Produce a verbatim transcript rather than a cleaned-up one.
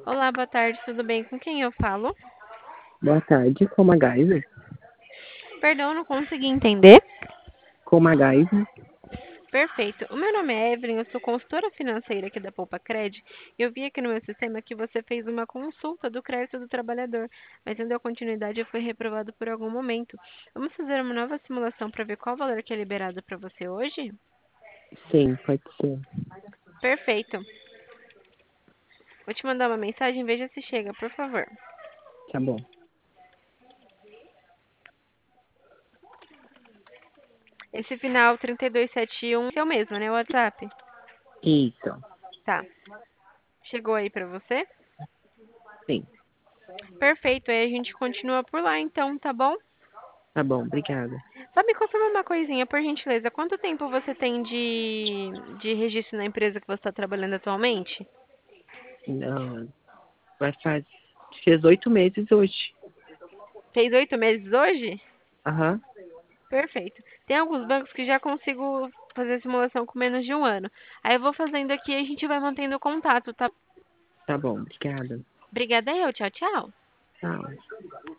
Olá, boa tarde, tudo bem? Com quem eu falo? Boa tarde, com MacGyver? Perdão, não consegui entender. Com MacGyver? Perfeito. O meu nome é Evelyn, eu sou consultora financeira aqui da Poupa Cred. E eu vi aqui no meu sistema que você fez uma consulta do crédito do trabalhador, mas não deu continuidade e foi reprovado por algum momento. Vamos fazer uma nova simulação para ver qual valor que é liberado para você hoje? Sim, pode ser. Perfeito. Vou te mandar uma mensagem, veja se chega, por favor. Tá bom. Esse final trinta e dois setenta e um é o mesmo, né? O WhatsApp? Isso. Tá. Chegou aí para você? Sim. Perfeito, aí a gente continua por lá então, tá bom? Tá bom, obrigada. Só me confirma uma coisinha, por gentileza. Quanto tempo você tem de, de registro na empresa que você está trabalhando atualmente? Não, vai fazer. Fez oito meses hoje. Fez oito meses hoje? Aham. Perfeito. Tem alguns bancos que já consigo fazer a simulação com menos de um ano. Aí eu vou fazendo aqui e a gente vai mantendo contato, tá? Tá bom, obrigada. Obrigada eu, tchau, tchau. Tchau.